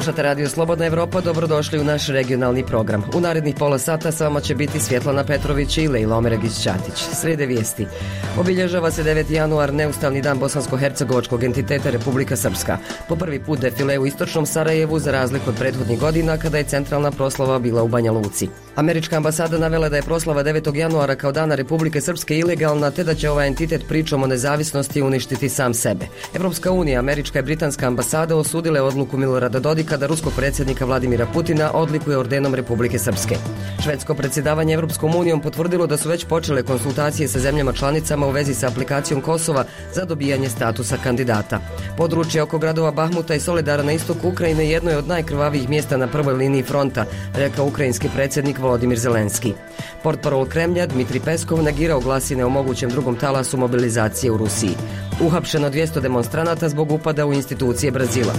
Slušate Radio Slobodna Evropa, dobrodošli u naš regionalni program. U narednih pola sata s vama će biti Svjetlana Petrović i Lejla Omeragić-Ćatić. Slijede vijesti. Obilježava se 9. januar, neustavni dan bosansko-hercegovačkog entiteta Republika Srpska. Po prvi put defile u istočnom Sarajevu, za razliku od prethodnih godina kada je centralna proslava bila u Banja Luci. Američka ambasada navela da je proslava 9. januara kao dana Republike Srpske ilegalna, te da će ovaj entitet pričom o nezavisnosti uništiti sam sebe. Evropska unija, američka i britanska ambasada osudile odluku Milorada Dodika da ruskog predsjednika Vladimira Putina odlikuje ordenom Republike Srpske. Švedsko predsjedavanje Evropskom unijom potvrdilo da su već počele konsultacije sa zemljama članicama u vezi sa aplikacijom Kosova za dobijanje statusa kandidata. Područje oko gradova Bahmuta i Soledara na istoku Ukrajine jedno je od najkrvavijih mjesta na prvoj liniji fronta, rekao ukrajinski predsjednik Volodimir Zelenski. Portparol Kremlja Dmitrij Peskov negirao glasine o mogućem drugom talasu mobilizacije u Rusiji. Uhapšeno 200 demonstranata zbog upada u institucije Brazila.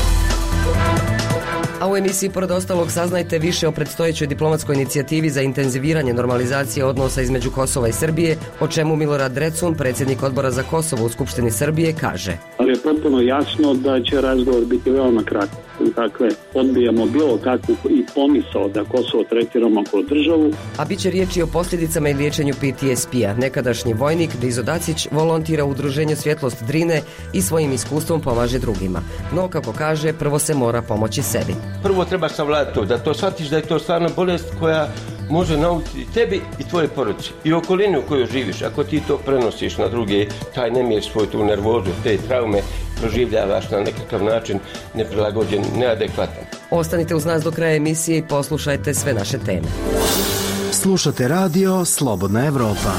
A u emisiji pored ostalog saznajte više o predstojećoj diplomatskoj inicijativi za intenziviranje normalizacije odnosa između Kosova i Srbije, o čemu Milorad Drecun, predsjednik odbora za Kosovo u Skupštini Srbije, kaže. Ali je potpuno jasno da će razgovor biti veoma kratak. Dakle, odbijamo bilo kakvu i pomisao da Kosovo tretiramo kao državu. A bit će riječi o posljedicama i liječenju PTSP-a. Nekadašnji vojnik Dizo Dacić volontira u udruženju Svjetlost Drine i svojim iskustvom pomaže drugima. No, kako kaže, prvo se mora pomoći sebi. Prvo treba savladati to, da to shvatiš da je to stvarno bolest koja može naučiti tebi i tvoje porodice i okolini u kojoj živiš. Ako ti to prenosiš na druge, taj nemir svoj tu nervozu, te traume proživljavaš na nekakav način neprilagođen, neadekvatan. Ostanite uz nas do kraja emisije i poslušajte sve naše teme. Slušate radio Slobodna Evropa.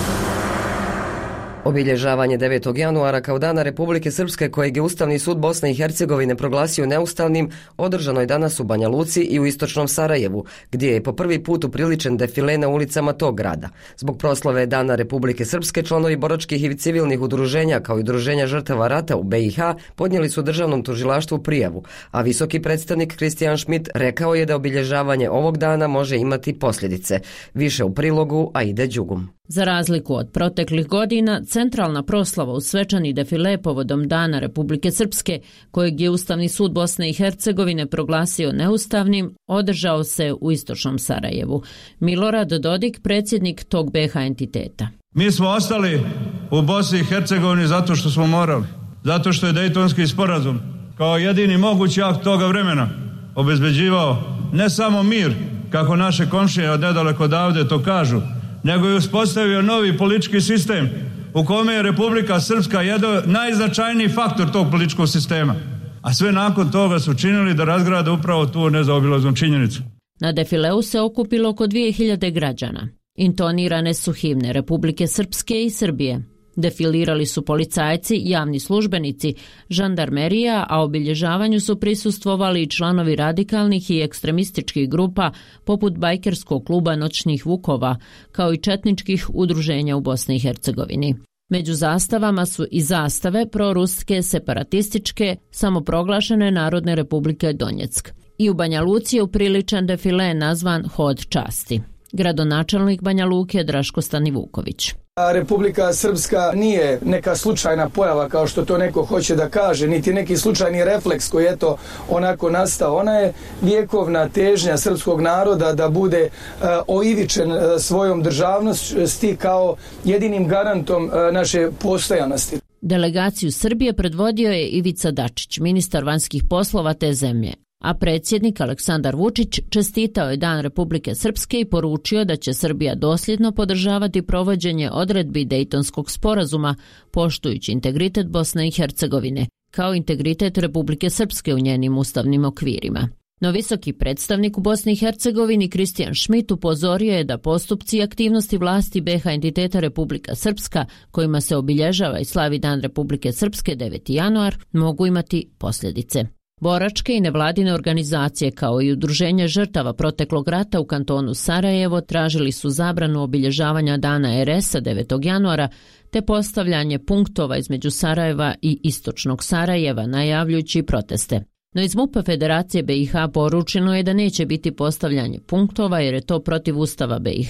Obilježavanje 9. januara kao dana Republike Srpske, kojeg je Ustavni sud Bosne i Hercegovine proglasio neustavnim, održano je danas u Banja Luci i u istočnom Sarajevu, gdje je po prvi put upriličen defile na ulicama tog grada. Zbog proslave dana Republike Srpske, članovi boračkih i civilnih udruženja kao i udruženja žrtava rata u BiH podnijeli su državnom tužilaštvu prijavu, a visoki predstavnik Kristijan Šmit rekao je da obilježavanje ovog dana može imati posljedice. Više u prilogu Aide Đugum. Za razliku od proteklih godina, centralna proslava u svečani defile povodom Dana Republike Srpske, kojeg je Ustavni sud Bosne i Hercegovine proglasio neustavnim, održao se u istočnom Sarajevu. Milorad Dodik, predsjednik tog BiH entiteta. Mi smo ostali u Bosni i Hercegovini zato što smo morali, zato što je Dejtonski sporazum kao jedini mogući akt toga vremena obezbeđivao ne samo mir, kako naše komšije od nedaleko odavde to kažu, nego je uspostavio novi politički sistem u kome je Republika Srpska jedan najznačajniji faktor tog političkog sistema. A sve nakon toga su činili da razgrade upravo tu nezaobilaznu činjenicu. Na defileu se okupilo oko 2000 građana. Intonirane su himne Republike Srpske i Srbije. Defilirali su policajci, javni službenici, žandarmerija, a obilježavanju su prisustvovali i članovi radikalnih i ekstremističkih grupa poput bajkerskog kluba Noćnih Vukova, kao i četničkih udruženja u Bosni i Hercegovini. Među zastavama su i zastave proruske, separatističke, samoproglašene Narodne republike Donjeck. I u Banja Luci je upriličan defile nazvan Hod časti. Gradonačelnik Banja Luke Draško Stanivuković. Republika Srpska nije neka slučajna pojava kao što to neko hoće da kaže, niti neki slučajni refleks koji je to onako nastao. Ona je vjekovna težnja srpskog naroda da bude oivičen svojom državnosti kao jedinim garantom naše postojanosti. Delegaciju Srbije predvodio je Ivica Dačić, ministar vanjskih poslova te zemlje. A predsjednik Aleksandar Vučić čestitao je Dan Republike Srpske i poručio da će Srbija dosljedno podržavati provođenje odredbi Dejtonskog sporazuma, poštujući integritet Bosne i Hercegovine, kao integritet Republike Srpske u njenim ustavnim okvirima. No visoki predstavnik u Bosni i Hercegovini Kristijan Šmit upozorio je da postupci i aktivnosti vlasti BiH entiteta Republika Srpska, kojima se obilježava i slavi Dan Republike Srpske 9. januar, mogu imati posljedice. Boračke i nevladine organizacije kao i udruženje žrtava proteklog rata u kantonu Sarajevo tražili su zabranu obilježavanja Dana RS-a 9. januara te postavljanje punktova između Sarajeva i istočnog Sarajeva, najavljujući proteste. No iz MUP-a Federacije BiH poručeno je da neće biti postavljanje punktova jer je to protiv Ustava BiH.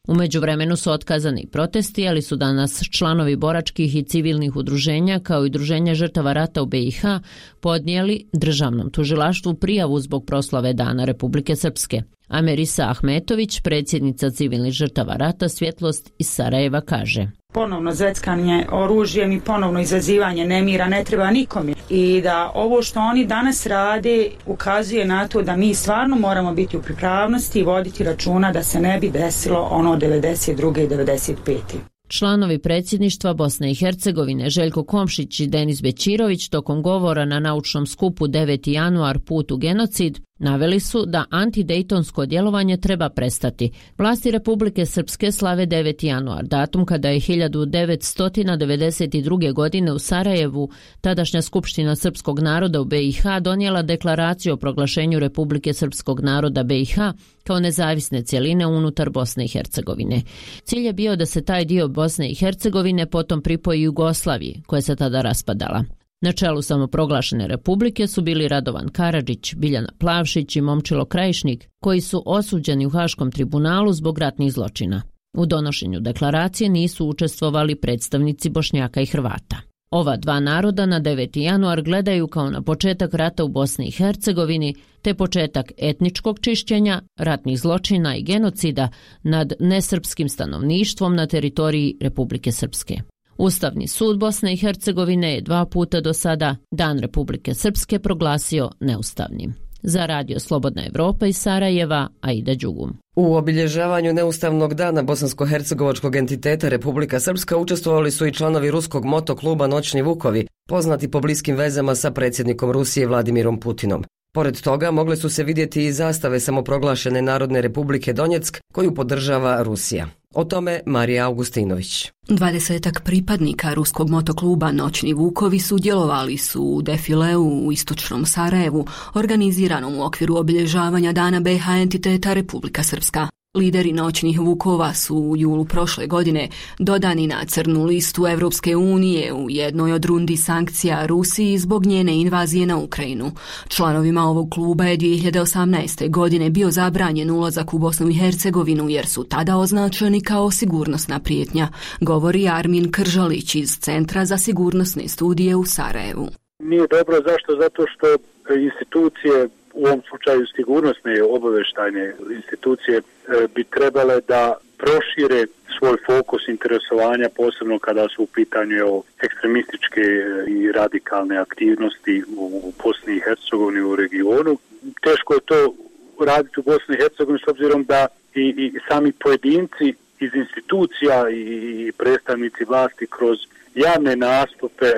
U međuvremenu su otkazani protesti, ali su danas članovi boračkih i civilnih udruženja kao i udruženja žrtava rata u BiH podnijeli državnom tužilaštvu prijavu zbog proslave Dana Republike Srpske. Amerisa Ahmetović, predsjednica civilnih žrtava rata Svjetlost iz Sarajeva, kaže: Ponovno zveckanje oružjem i ponovno izazivanje nemira ne treba nikome. I da ovo što oni danas rade ukazuje na to da mi stvarno moramo biti u pripravnosti i voditi računa da se ne bi desilo ono 92. i 95. Članovi predsjedništva Bosne i Hercegovine Željko Komšić i Denis Bećirović tokom govora na naučnom skupu 9. januar put u genocid naveli su da antidejtonsko djelovanje treba prestati. Vlasti Republike Srpske slave 9. januar, datum kada je 1992. godine u Sarajevu tadašnja Skupština srpskog naroda u BiH donijela deklaraciju o proglašenju Republike Srpskog naroda BiH kao nezavisne cjeline unutar Bosne i Hercegovine. Cilj je bio da se taj dio Bosne i Hercegovine potom pripoji Jugoslaviji, koja se tada raspadala. Na čelu samoproglašene republike su bili Radovan Karadžić, Biljana Plavšić i Momčilo Krajišnik, koji su osuđeni u Haškom tribunalu zbog ratnih zločina. U donošenju deklaracije nisu učestvovali predstavnici Bošnjaka i Hrvata. Ova dva naroda na 9. januar gledaju kao na početak rata u Bosni i Hercegovini, te početak etničkog čišćenja, ratnih zločina i genocida nad nesrpskim stanovništvom na teritoriji Republike Srpske. Ustavni sud Bosne i Hercegovine je 2 puta do sada Dan Republike Srpske proglasio neustavnim. Za Radio Slobodna Evropa iz Sarajeva, Aida Đugum. U obilježavanju neustavnog dana bosansko-hercegovačkog entiteta Republika Srpska učestvovali su i članovi ruskog motokluba Noćni Vukovi, poznati po bliskim vezama sa predsjednikom Rusije Vladimirom Putinom. Pored toga mogle su se vidjeti i zastave samoproglašene Narodne Republike Donjeck, koju podržava Rusija. O tome Marija Augustinović. 20 pripadnika ruskog motokluba Noćni Vukovi sudjelovali su u defileu u istočnom Sarajevu, organiziranom u okviru obilježavanja Dana BiH entiteta Republika Srpska. Lideri Noćnih Vukova su u julu prošle godine dodani na crnu listu Evropske unije u jednoj od rundi sankcija Rusiji zbog njene invazije na Ukrajinu. Članovima ovog kluba je 2018. godine bio zabranjen ulazak u Bosnu i Hercegovinu jer su tada označeni kao sigurnosna prijetnja, govori Armin Kržalić iz Centra za sigurnosne studije u Sarajevu. Nije dobro, zašto? Zato što institucije, u ovom slučaju sigurnosne obavještajne institucije, bi trebale da prošire svoj fokus interesovanja, posebno kada su u pitanju ekstremističke i radikalne aktivnosti u Bosni i Hercegovini, u regionu. Teško je to raditi u Bosni i Hercegovini s obzirom da i sami pojedinci iz institucija i predstavnici vlasti kroz javne nastupe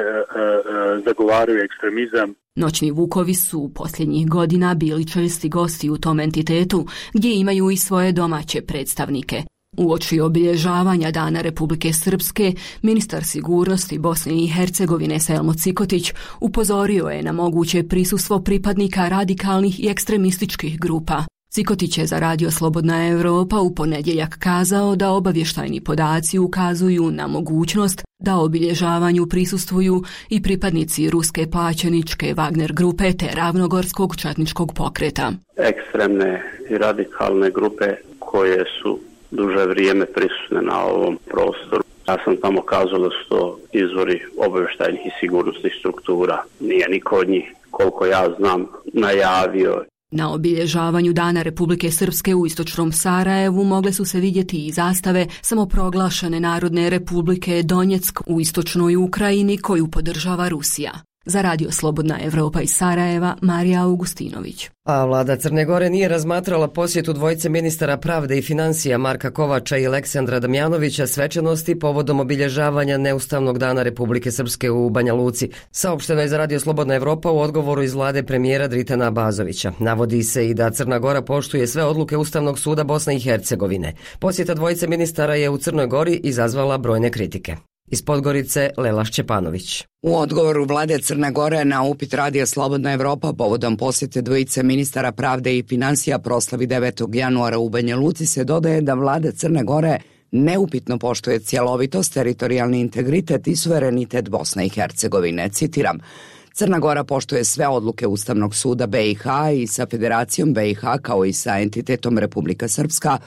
zagovaraju ekstremizam. Noćni Vukovi su posljednjih godina bili česti gosti u tom entitetu, gdje imaju i svoje domaće predstavnike. Uoči obilježavanja Dana Republike Srpske, ministar sigurnosti Bosne i Hercegovine Selmo Cikotić upozorio je na moguće prisustvo pripadnika radikalnih i ekstremističkih grupa. Cikotić je za Radio Slobodna Evropa u ponedjeljak kazao da obavještajni podaci ukazuju na mogućnost da obilježavanju prisustvuju i pripadnici ruske plaćeničke Wagner grupe te Ravnogorskog četničkog pokreta. Ekstremne i radikalne grupe koje su duže vrijeme prisutne na ovom prostoru. Ja sam tamo kazao da su to izvori obavještajnih i sigurnosnih struktura. Nije niko od njih, koliko ja znam, najavio. Na obilježavanju Dana Republike Srpske u istočnom Sarajevu mogle su se vidjeti i zastave samoproglašene Narodne Republike Donjeck u istočnoj Ukrajini koju podržava Rusija. Za Radio Slobodna Evropa iz Sarajeva, Marija Augustinović. A vlada Crne Gore nije razmatrala posjetu dvojice ministara pravde i financija Marka Kovača i Aleksandra Damjanovića svečanosti povodom obilježavanja neustavnog dana Republike Srpske u Banja Luci. Saopšteno je za Radio Slobodna Evropa u odgovoru iz vlade premijera Dritana Abazovića. Navodi se i da Crna Gora poštuje sve odluke Ustavnog suda Bosne i Hercegovine. Posjeta dvojice ministara je u Crnoj Gori izazvala brojne kritike. Iz Podgorice, Lela Šćepanović. U odgovoru vlade Crne Gore na upit Radija Slobodna Evropa povodom posjete dvojice ministara pravde i financija proslavi 9. januara u Banja Luci se dodaje da vlada Crne Gore neupitno poštuje cjelovitost, teritorijalni integritet i suverenitet Bosne i Hercegovine. Citiram: Crna Gora poštuje sve odluke Ustavnog suda BiH i sa Federacijom BiH kao i sa entitetom Republika Srpska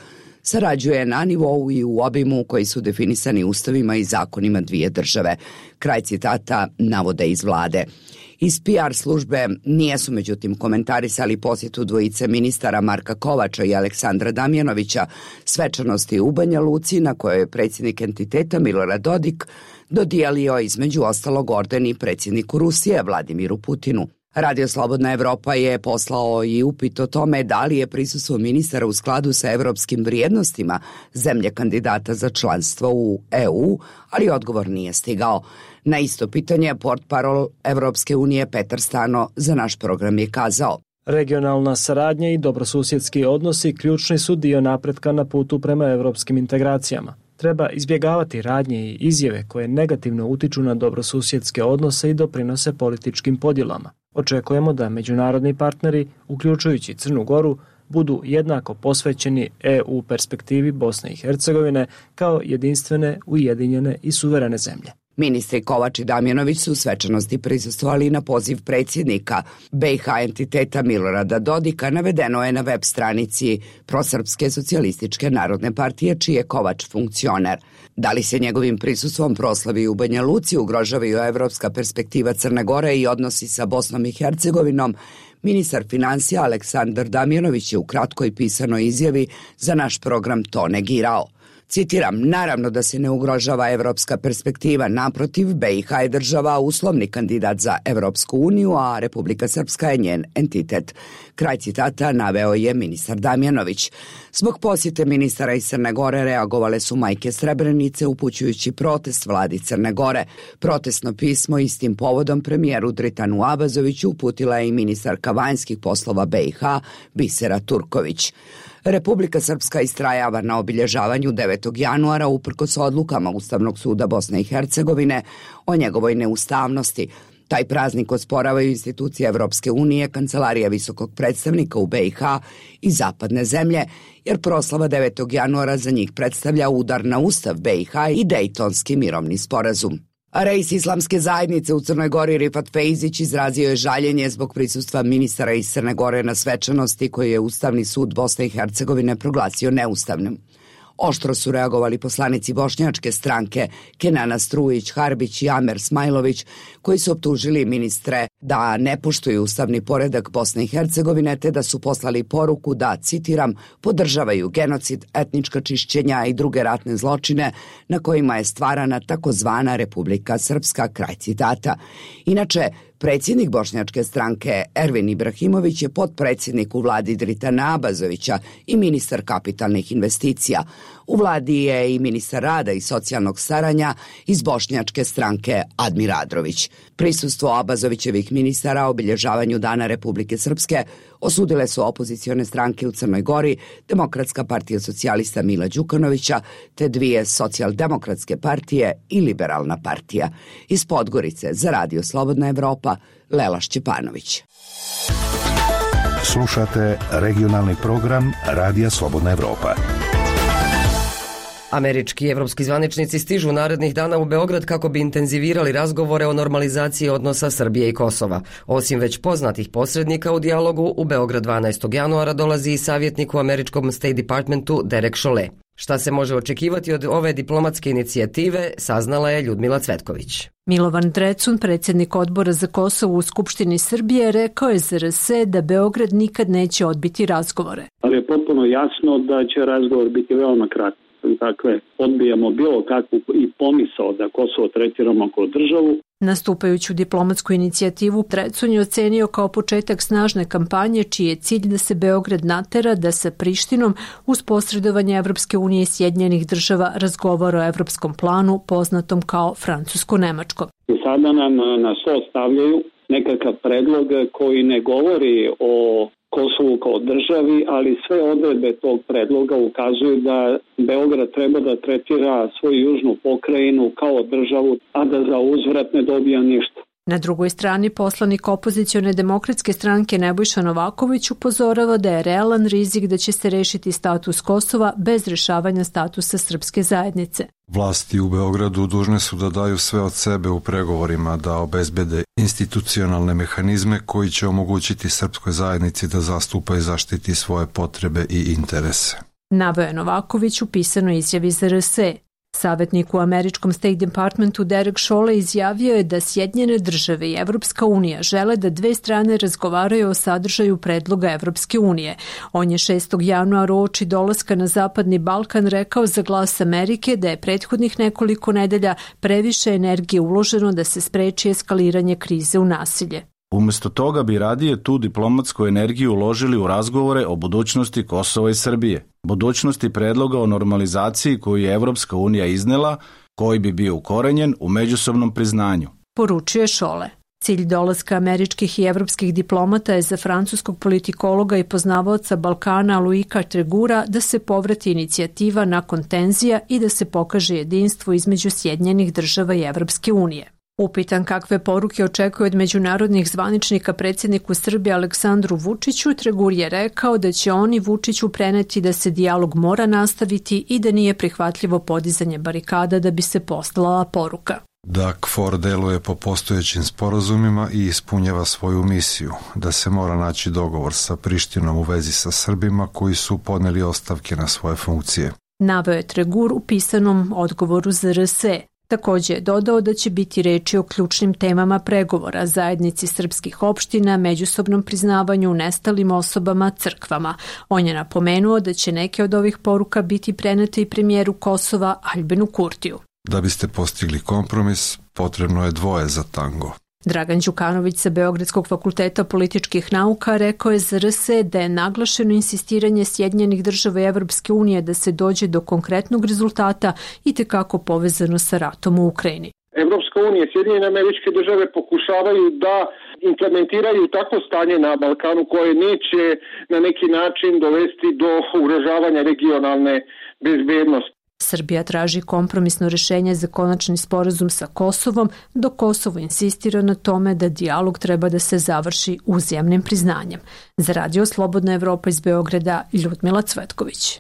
sarađuje na nivou i u obimu koji su definisani ustavima i zakonima dvije države. Kraj citata navode iz vlade. Iz PR službe nijesu međutim komentarisali posjetu dvojice ministara Marka Kovača i Aleksandra Damjanovića svečanosti u Banja Luci na kojoj je predsjednik entiteta Milorad Dodik dodijelio između ostalog orden i predsjedniku Rusije Vladimiru Putinu. Radio Slobodna Evropa je poslao i upit o tome da li je prisustvo ministara u skladu sa evropskim vrijednostima zemlje kandidata za članstvo u EU, ali odgovor nije stigao. Na isto pitanje portparol Evropske unije Petar Stano za naš program je kazao: regionalna saradnja i dobrosusjedski odnosi ključni su dio napretka na putu prema evropskim integracijama. Treba izbjegavati radnje i izjave koje negativno utiču na dobrosusjedske odnose i doprinose političkim podjelama. Očekujemo da međunarodni partneri, uključujući Crnu Goru, budu jednako posvećeni EU perspektivi Bosne i Hercegovine kao jedinstvene, ujedinjene i suverene zemlje. Ministri Kovač i Damjanović su svečanosti prisustvovali na poziv predsjednika BiH entiteta Milorada Dodika, navedeno je na web stranici Prosrpske socijalističke narodne partije, čiji je Kovač funkcioner. Da li se njegovim prisustvom proslavi u Banja Luci ugrožavaju evropska perspektiva Crne Gore i odnosi sa Bosnom i Hercegovinom, ministar financija Aleksandar Damjanović je u kratkoj pisanoj izjavi za naš program to negirao. Citiram, naravno da se ne ugrožava evropska perspektiva, naprotiv, BiH je država uslovni kandidat za Evropsku uniju, a Republika Srpska je njen entitet. Kraj citata naveo je ministar Damjanović. Zbog posjete ministara iz Crne Gore reagovale su majke Srebrenice upućujući protest vladi Crne Gore. Protestno pismo istim povodom premijeru Dritanu Abazoviću uputila je i ministarka vanjskih poslova BiH Bisera Turković. Republika Srpska istrajava na obilježavanju 9. januara uprkos odlukama Ustavnog suda Bosne i Hercegovine o njegovoj neustavnosti. Taj praznik osporavaju institucije Evropske unije, Kancelarija visokog predstavnika u BiH i zapadne zemlje, jer proslava 9. januara za njih predstavlja udar na Ustav BiH i Dejtonski mirovni sporazum. Reis islamske zajednice u Crnoj Gori Rifat Fejzić izrazio je žaljenje zbog prisustva ministara iz Crne Gore na svečanosti koju je Ustavni sud Bosne i Hercegovine proglasio neustavnim. Oštro su reagovali poslanici bošnjačke stranke Kenana Strujić, Harbić i Amer Smajlović, koji su optužili ministre da ne poštuju ustavni poredak Bosne i Hercegovine te da su poslali poruku da, citiram, podržavaju genocid, etnička čišćenja i druge ratne zločine na kojima je stvarana takozvana Republika Srpska, kraj citata. Inače, predsjednik bošnjačke stranke Ervin Ibrahimović je potpredsjednik u vladi Dritana Abazovića i ministar kapitalnih investicija. U vladi je i ministar rada i socijalnog staranja iz bošnjačke stranke Admir Adrović. Prisustvo Abazovićevih ministara obilježavanju Dana Republike Srpske osudile su opozicione stranke u Crnoj Gori, Demokratska partija socijalista Mila Đukanovića, te dvije socijaldemokratske partije i Liberalna partija. Iz Podgorice za Radio Slobodna Evropa, Lela Šćepanović. Slušate regionalni program Radija Slobodna Evropa. Američki i evropski zvaničnici stižu narednih dana u Beograd kako bi intenzivirali razgovore o normalizaciji odnosa Srbije i Kosova. Osim već poznatih posrednika u dijalogu, u Beograd 12. januara dolazi i savjetnik u američkom State Departmentu Derek Chollet. Šta se može očekivati od ove diplomatske inicijative, saznala je Ljudmila Cvetković. Milovan Drecun, predsjednik odbora za Kosovo u Skupštini Srbije, rekao je za RS da Beograd nikad neće odbiti razgovore. Ali je potpuno jasno da će razgovor biti veoma kratak. Dakle, odbijamo bilo kakvu i pomisao da Kosovo tretiramo kao državu. Nastupajuću diplomatsku inicijativu Drecun je ocenio kao početak snažne kampanje čiji je cilj da se Beograd natera da sa Prištinom uz posredovanje Evropske unije i Sjedinjenih država razgovara o evropskom planu poznatom kao francusko-nemačko. I sada nam na sto stavljaju nekakav predlog koji ne govori o Kosovu kao državi, ali sve odredbe tog predloga ukazuju da Beograd treba da tretira svoju južnu pokrajinu kao državu, a da za uzvrat ne dobija ništa. Na drugoj strani poslanik opozicione demokratske stranke Nebojša Novaković upozorava da je realan rizik da će se rešiti status Kosova bez rešavanja statusa srpske zajednice. Vlasti u Beogradu dužne su da daju sve od sebe u pregovorima da obezbede institucionalne mehanizme koji će omogućiti srpskoj zajednici da zastupa i zaštiti svoje potrebe i interese. Naveo je Novaković u pisanoj izjavi za RS. Savjetnik u američkom State Departmentu Derek Chollet izjavio je da Sjedinjene države i Evropska unija žele da dve strane razgovaraju o sadržaju predloga Evropske unije. On je 6. januara uoči dolaska na Zapadni Balkan rekao za Glas Amerike da je prethodnih nekoliko nedelja previše energije uloženo da se spreči eskaliranje krize u nasilje. Umesto toga bi radije tu diplomatsku energiju uložili u razgovore o budućnosti Kosova i Srbije, budućnosti predloga o normalizaciji koju je Evropska unija iznela, koji bi bio ukorenjen u međusobnom priznanju. Poručio je Chollet. Cilj dolaska američkih i evropskih diplomata je za francuskog politikologa i poznavaoca Balkana Loïka Tregura da se povrati inicijativa nakon tenzija i da se pokaže jedinstvo između Sjedinjenih država i Evropske unije. Upitan kakve poruke očekuje od međunarodnih zvaničnika predsjedniku Srbije Aleksandru Vučiću, Tregur je rekao da će oni Vučiću preneti da se dijalog mora nastaviti i da nije prihvatljivo podizanje barikada da bi se poslala poruka. Da KFOR deluje po postojećim sporazumima i ispunjava svoju misiju, da se mora naći dogovor sa Prištinom u vezi sa Srbima koji su podneli ostavke na svoje funkcije. Naveo je Tregur u pisanom odgovoru za RS. Također je dodao da će biti reči o ključnim temama pregovora, zajednici srpskih opština, međusobnom priznavanju, nestalim osobama, crkvama. On je napomenuo da će neke od ovih poruka biti prenete i premijeru Kosova Aljbinu Kurtiju. Da biste postigli kompromis, potrebno je dvoje za tango. Dragan Đukanović sa Beogradskog fakulteta političkih nauka rekao je za RS da je naglašeno insistiranje Sjedinjenih država i Evropske unije da se dođe do konkretnog rezultata i tekako povezano sa ratom u Ukrajini. Evropska unija i Sjedinjene američke države pokušavaju da implementiraju takvo stanje na Balkanu koje neće na neki način dovesti do ugrožavanja regionalne bezbednosti. Srbija traži kompromisno rješenje za konačni sporazum sa Kosovom, dok Kosovo insistira na tome da dijalog treba da se završi uzajamnim priznanjem. Za Radio Slobodna Evropa iz Beograda, Ljudmila Cvetković.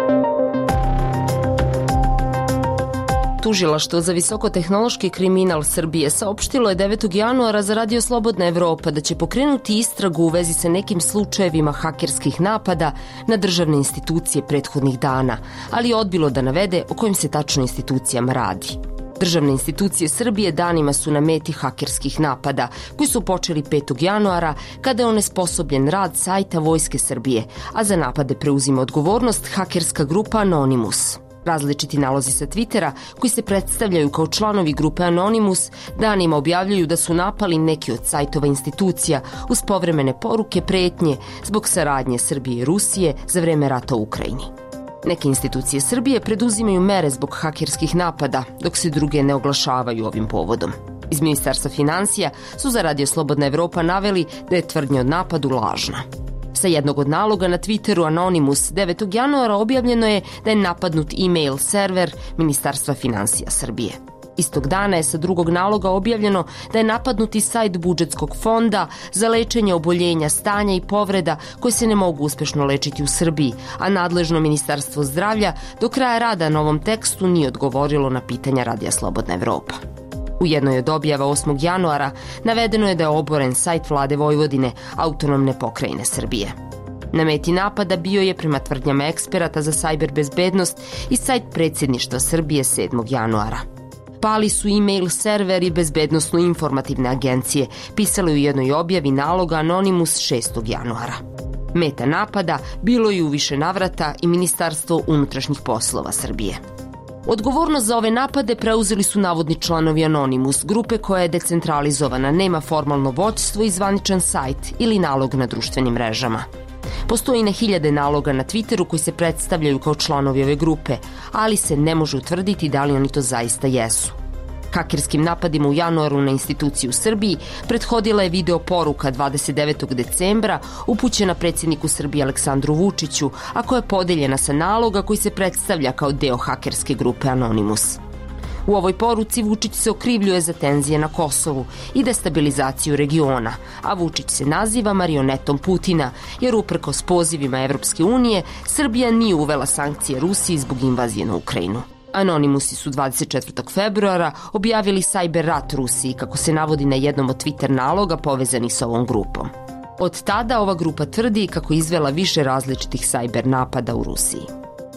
Tužilaštvo za visokotehnološki kriminal Srbije saopštilo je 9. januara za Radio Slobodna Evropa da će pokrenuti istragu u vezi sa nekim slučajevima hakerskih napada na državne institucije prethodnih dana, ali je odbilo da navede o kojim se tačno institucijama radi. Državne institucije Srbije danima su na meti hakerskih napada, koji su počeli 5. januara kada je onesposobljen rad sajta Vojske Srbije, a za napade preuzima odgovornost hakerska grupa Anonymous. Različiti nalozi sa Twittera, koji se predstavljaju kao članovi grupe Anonymous, danima objavljuju da su napali neki od sajtova institucija uz povremene poruke pretnje zbog saradnje Srbije i Rusije za vreme rata u Ukrajini. Neke institucije Srbije preduzimaju mere zbog hakerskih napada, dok se druge ne oglašavaju ovim povodom. Iz Ministarstva finansija su za Radio Slobodna Evropa naveli da je tvrdnja od napadu lažna. Sa jednog od naloga na Twitteru Anonymous 9. januara objavljeno je da je napadnut e-mail server Ministarstva finansija Srbije. Istog dana je sa drugog naloga objavljeno da je napadnut i sajt budžetskog fonda za lečenje oboljenja, stanja i povreda koje se ne mogu uspešno lečiti u Srbiji, a nadležno Ministarstvo zdravlja do kraja rada na ovom tekstu nije odgovorilo na pitanja Radija Slobodna Evropa. U jednoj od objava 8. januara navedeno je da je oboren sajt Vlade Vojvodine, autonomne pokrajine Srbije. Na meti napada bio je, prema tvrdnjama eksperata za sajber bezbednost, i sajt predsjedništva Srbije 7. januara. Pali su e-mail server i bezbednosno-informativne agencije, pisalo je u jednoj objavi naloga Anonymous 6. januara. Meta napada bilo je u više navrata i Ministarstvo unutrašnjih poslova Srbije. Odgovornost za ove napade preuzeli su navodni članovi Anonymous, grupe koja je decentralizovana, nema formalno vođstvo i zvaničan sajt ili nalog na društvenim mrežama. Postoji na hiljade naloga na Twitteru koji se predstavljaju kao članovi ove grupe, ali se ne može utvrditi da li oni to zaista jesu. Hakerskim napadima u januaru na instituciju u Srbiji prethodila je video poruka 29. decembra upućena predsjedniku Srbije Aleksandru Vučiću, a koja je podeljena sa naloga koji se predstavlja kao deo hakerske grupe Anonymous. U ovoj poruci Vučić se okrivljuje za tenzije na Kosovu i destabilizaciju regiona, a Vučić se naziva marionetom Putina, jer uprkos pozivima Evropske unije, Srbija nije uvela sankcije Rusiji zbog invazije na Ukrajinu. Anonymousi su 24. februara objavili sajber rat Rusiji, kako se navodi na jednom od Twitter naloga povezanih sa ovom grupom. Od tada ova grupa tvrdi kako je izvela više različitih sajber napada u Rusiji.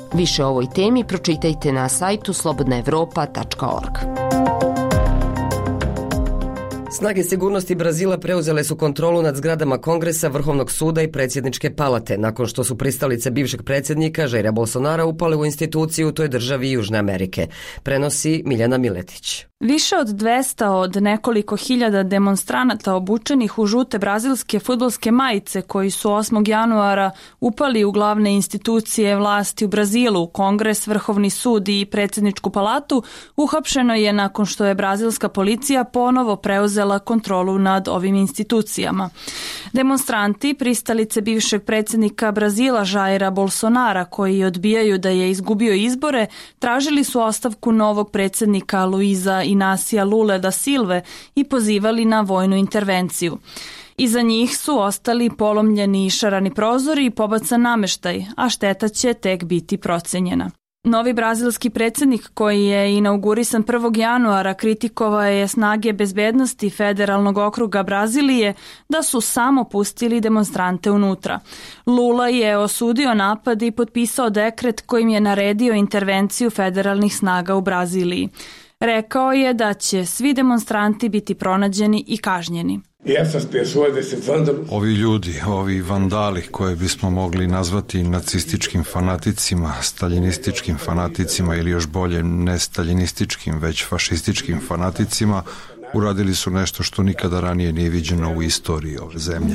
Više o ovoj temi pročitajte na sajtu slobodnaevropa.org. Snage sigurnosti Brazila preuzele su kontrolu nad zgradama Kongresa, Vrhovnog suda i predsjedničke palate, nakon što su pristalice bivšeg predsjednika Jaira Bolsonara upale u instituciju u toj državi Južne Amerike. Prenosi Miljana Miletić. Više od 200 od nekoliko hiljada demonstranata obučenih u žute brazilske fudbalske majice koji su 8. januara upali u glavne institucije vlasti u Brazilu, Kongres, Vrhovni sud i predsjedničku palatu, uhapšeno je nakon što je brazilska policija ponovo preuzela kontrolu nad ovim institucijama. Demonstranti, pristalice bivšeg predsjednika Brazila Jaira Bolsonara, koji odbijaju da je izgubio izbore, tražili su ostavku novog predsjednika Luiza Inácia Lule da Silve i pozivali na vojnu intervenciju. Iza njih su ostali polomljeni i šarani prozori i pobacan nameštaj, a šteta će tek biti procenjena. Novi brazilski predsjednik koji je inaugurisan 1. januara kritikovao je snage bezbednosti federalnog okruga Brazilije da su samo pustili demonstrante unutra. Lula je osudio napad i potpisao dekret kojim je naredio intervenciju federalnih snaga u Braziliji. Rekao je da će svi demonstranti biti pronađeni i kažnjeni. Ovi ljudi, ovi vandali koje bismo mogli nazvati nacističkim fanaticima, staljinističkim fanaticima ili još bolje ne staljinističkim, već fašističkim fanaticima, uradili su nešto što nikada ranije nije viđeno u istoriji ove zemlje.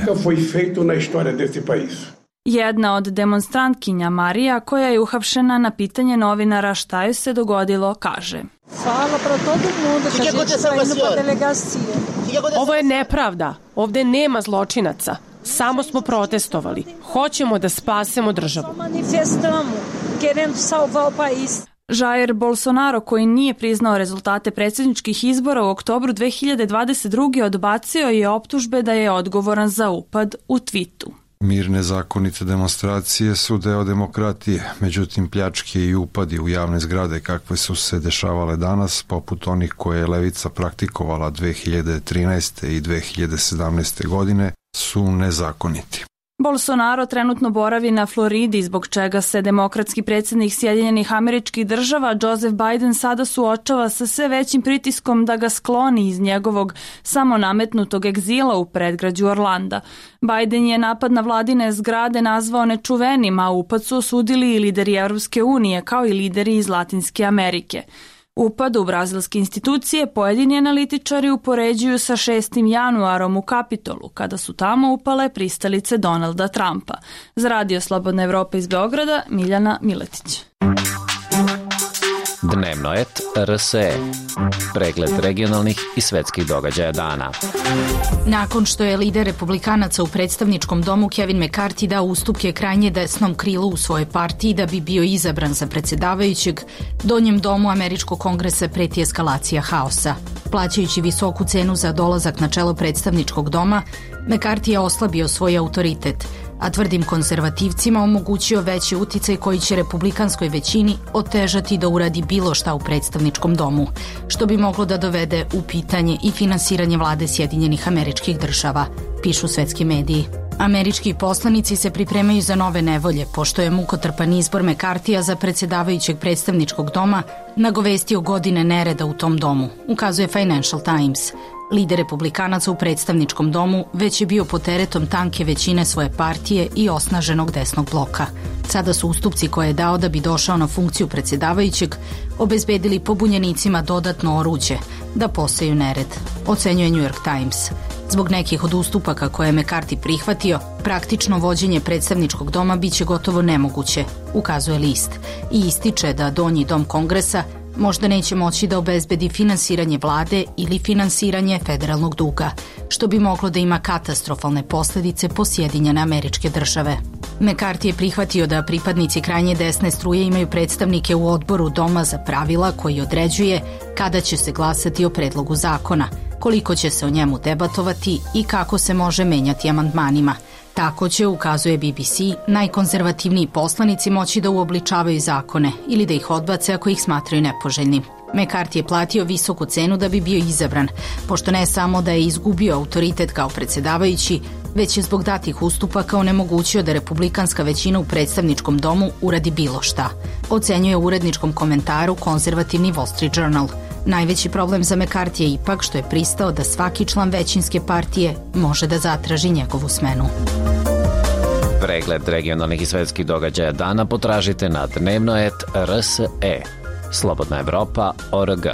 Jedna od demonstrantkinja Marija, koja je uhapšena na pitanje novinara šta joj se dogodilo, kaže: Ovo je nepravda. Ovde nema zločinaca. Samo smo protestovali. Hoćemo da spasemo državu. Jair Bolsonaro, koji nije priznao rezultate predsjedničkih izbora u oktobru 2022. odbacio je optužbe da je odgovoran za upad u tvitu. Mirne zakonite demonstracije su deo demokratije, međutim pljačke i upadi u javne zgrade kakve su se dešavale danas, poput onih koje je levica praktikovala 2013. i 2017. godine, su nezakoniti. Bolsonaro trenutno boravi na Floridi, zbog čega se demokratski predsjednik Sjedinjenih Američkih Država Joseph Biden sada suočava sa sve većim pritiskom da ga skloni iz njegovog samonametnutog egzila u predgrađu Orlanda. Biden je napad na vladine zgrade nazvao nečuvenim, a upad su osudili i lideri Europske unije kao i lideri iz Latinske Amerike. Upad u brazilske institucije pojedini analitičari upoređuju sa 6. januarom u Kapitolu, kada su tamo upale pristalice Donalda Trumpa. Za Radio Slobodna Evropa iz Beograda, Miljana Miletić. Dnevno et RSE. Pregled regionalnih i svetskih događaja dana. Nakon što je lider republikanaca u predstavničkom domu Kevin McCarthy dao ustupke krajnje desnom krilu u svojoj partiji da bi bio izabran za predsjedavajućeg, donjem domu američkog kongresa preti eskalacija haosa. Plaćajući visoku cenu za dolazak na čelo predstavničkog doma, McCarthy je oslabio svoj autoritet, a tvrdim konzervativcima omogućio veći uticaj koji će republikanskoj većini otežati da uradi bilo šta u predstavničkom domu, što bi moglo da dovede u pitanje i finansiranje vlade Sjedinjenih Američkih Država, pišu svetski mediji. Američki poslanici se pripremaju za nove nevolje, pošto je mukotrpan izbor McCarthyja za predsjedavajućeg predstavničkog doma nagovestio godine nereda u tom domu, ukazuje Financial Times. Lider republikanaca u predstavničkom domu već je bio pod teretom tanke većine svoje partije i osnaženog desnog bloka. Sada su ustupci koje je dao da bi došao na funkciju predsjedavajućeg obezbedili pobunjenicima dodatno oruđe da poseju nered, ocenjuje New York Times. Zbog nekih od ustupaka koje je McCarthy prihvatio, praktično vođenje predstavničkog doma biće gotovo nemoguće, ukazuje list, i ističe da donji dom kongresa možda neće moći da obezbedi finansiranje vlade ili finansiranje federalnog duga, što bi moglo da ima katastrofalne posljedice po Sjedinjene Američke Države. McCarthy je prihvatio da pripadnici krajnje desne struje imaju predstavnike u odboru Doma za pravila koji određuje kada će se glasati o predlogu zakona, koliko će se o njemu debatovati i kako se može menjati amandmanima. Tako će, ukazuje BBC, najkonzervativniji poslanici moći da uobličavaju zakone ili da ih odbace ako ih smatraju nepoželjnim. McCarthy je platio visoku cenu da bi bio izabran, pošto ne samo da je izgubio autoritet kao predsjedavajući, već je zbog datih ustupaka onemogućio da republikanska većina u predstavničkom domu uradi bilo šta, ocenjuje u uredničkom komentaru konzervativni Wall Street Journal. Najveći problem za McCarthy je ipak što je pristao da svaki član većinske partije može da zatraži njegovu smenu. Pregled regionalnih i svetskih događaja dana potražite na dnevno.rs.e. Slobodna Evropa.org.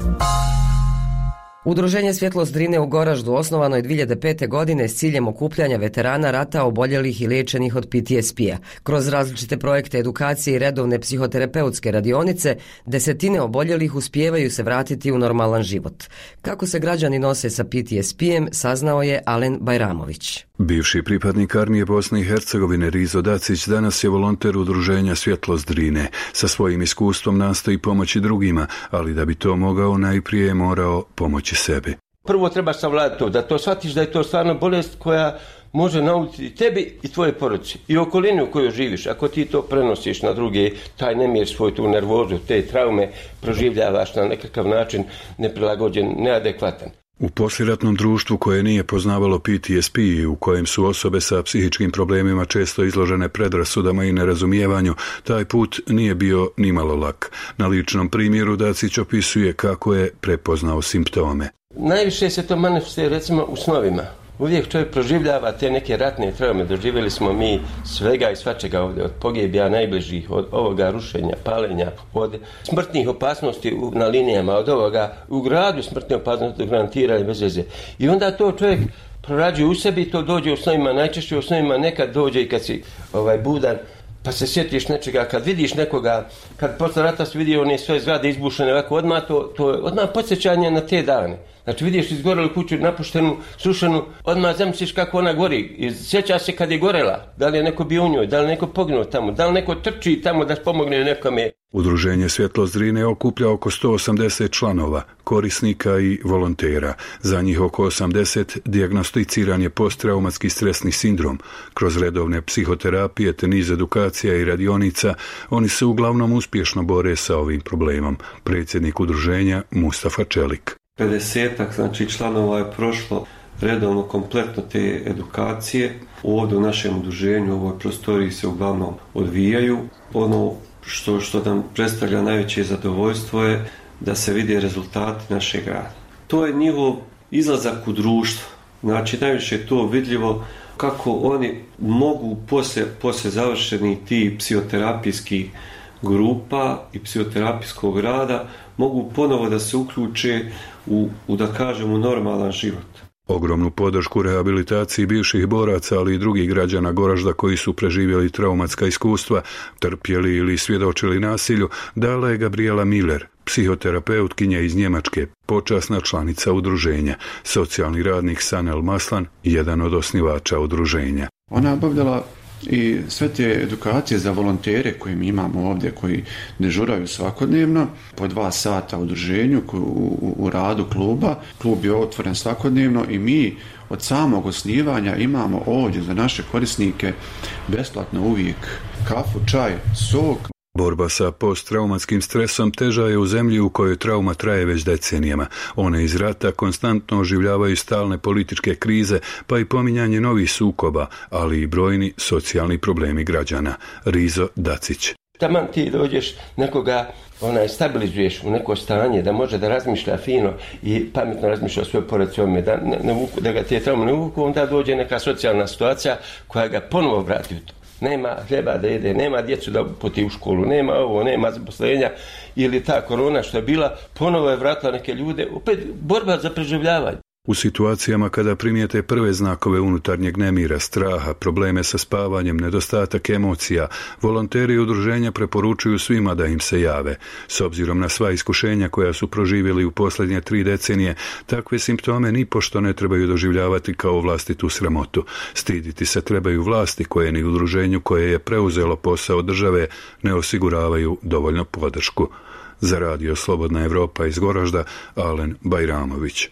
Udruženje Svjetlost Drine u Goraždu osnovano je 2005. godine s ciljem okupljanja veterana rata, oboljelih i liječenih od PTSP-a. Kroz različite projekte edukacije i redovne psihoterapeutske radionice, desetine oboljelih uspijevaju se vratiti u normalan život. Kako se građani nose sa PTSP-em, saznao je Alen Bajramović. Bivši pripadnik armije Bosne i Hercegovine Rizo Dacić danas je volonter udruženja Svjetlost Drine. Sa svojim iskustvom nastoji pomoći drugima, ali da bi to mogao najprije je morao pomoći sebi. Prvo treba savladati to, da to shvatiš da je to stvarno bolest koja može nauditi tebi i tvoje porodici i okolini u kojoj živiš. Ako ti to prenosiš na druge, taj nemir svoj, tu nervozu, te traume proživljavaš na nekakav način neprilagođen, neadekvatan. U poslijeratnom društvu koje nije poznavalo PTSP i u kojem su osobe sa psihičkim problemima često izložene predrasudama i nerazumijevanju, taj put nije bio nimalo lak. Na ličnom primjeru Dacić opisuje kako je prepoznao simptome. Najviše se to manifestuje recimo u snovima. Uvijek čovjek proživljava te neke ratne traume. Doživjeli smo mi svega i svačega ovdje, od pogibija najbližih, od ovoga rušenja, palenja, od smrtnih opasnosti na linijama, od ovoga u gradu smrtne opasnosti garantirali bez veze. I onda to čovjek prorađuje u sebi, to dođe u snovima, najčešće u snovima, nekad dođe i kad si budan, pa se sjetiš nečega, kad vidiš nekoga, kad posle rata si vidio one sve zgrade izbušene, ovako odmah to je odmah podsjećanje na te dane. Znači vidiš izgorelu kuću, napuštenu, srušenu, odmah zamisliš kako ona gori. I sjeća se kad je gorela, da li je neko bio u njoj, da li neko poginuo tamo, da li neko trči tamo da pomogne nekome. Udruženje Svjetlost Drine okuplja oko 180 članova, korisnika i volontera. Za njih oko 80 dijagnosticiran je posttraumatski stresni sindrom. Kroz redovne psihoterapije te niz edukacija i radionica oni se uglavnom uspješno bore sa ovim problemom. Predsjednik udruženja Mustafa Čelik. 50-ak znači članova je prošlo redovno kompletno te edukacije. Ovdje u našem udruženju, u ovoj prostoriji se uglavnom odvijaju. Ono što nam predstavlja najveće zadovoljstvo je da se vide rezultati našeg rada. To je njihov izlazak u društvo. Znači najviše je to vidljivo kako oni mogu poslije završenih ti psihoterapijskih grupa i psihoterapijskog rada mogu ponovo da se uključe u da kažemo normalan život. Ogromnu podršku rehabilitaciji bivših boraca, ali i drugih građana Goražda koji su preživjeli traumatska iskustva, trpjeli ili svjedočili nasilju, dala je Gabriela Miller, psihoterapeutkinja iz Njemačke, počasna članica udruženja. Socijalni radnik Sanel Maslan, jedan od osnivača udruženja. Ona obavljala i sve te edukacije za volontere koje mi imamo ovdje, koji dežuraju svakodnevno, po 2 sata u udruženju, u radu kluba. Klub je otvoren svakodnevno i mi od samog osnivanja imamo ovdje za naše korisnike besplatno uvijek kafu, čaj, sok. Borba sa posttraumatskim stresom teža je u zemlji u kojoj trauma traje već decenijama. One iz rata konstantno oživljavaju stalne političke krize, pa i pominjanje novih sukoba, ali i brojni socijalni problemi građana. Rizo Dacić. Taman ti dođeš nekoga, stabilizuješ u neko stanje da može da razmišlja fino i pametno razmišlja o svojoj porodici, da ga te traume ne uvuku, onda dođe neka socijalna situacija koja ga ponovo vrati u to. Nema hljeba da jede, nema djecu da puti u školu, nema ovo, nema zaposlenja ili ta korona što je bila, ponovo je vratila neke ljude, opet borba za preživljavanje. U situacijama kada primijete prve znakove unutarnjeg nemira, straha, probleme sa spavanjem, nedostatak emocija, volonteri udruženja preporučuju svima da im se jave. S obzirom na sva iskušenja koja su proživjeli u posljednje 3 decenije, takve simptome nipošto ne trebaju doživljavati kao vlastitu sramotu. Stiditi se trebaju vlasti koje ni udruženju koje je preuzelo posao države ne osiguravaju dovoljno podršku. Za radio Slobodna Evropa iz Goražda, Alen Bajramović.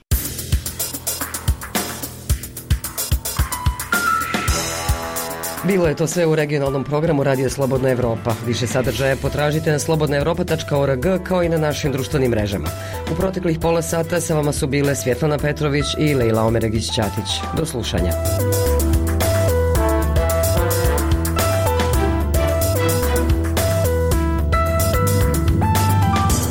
Bilo je to sve u regionalnom programu Radio Slobodna Evropa. Više sadržaja potražite na slobodnaevropa.org kao i na našim društvenim mrežama. U proteklih pola sata sa vama su bile Svjetlana Petrović i Lejla Omeregić-Ćatić. Do slušanja.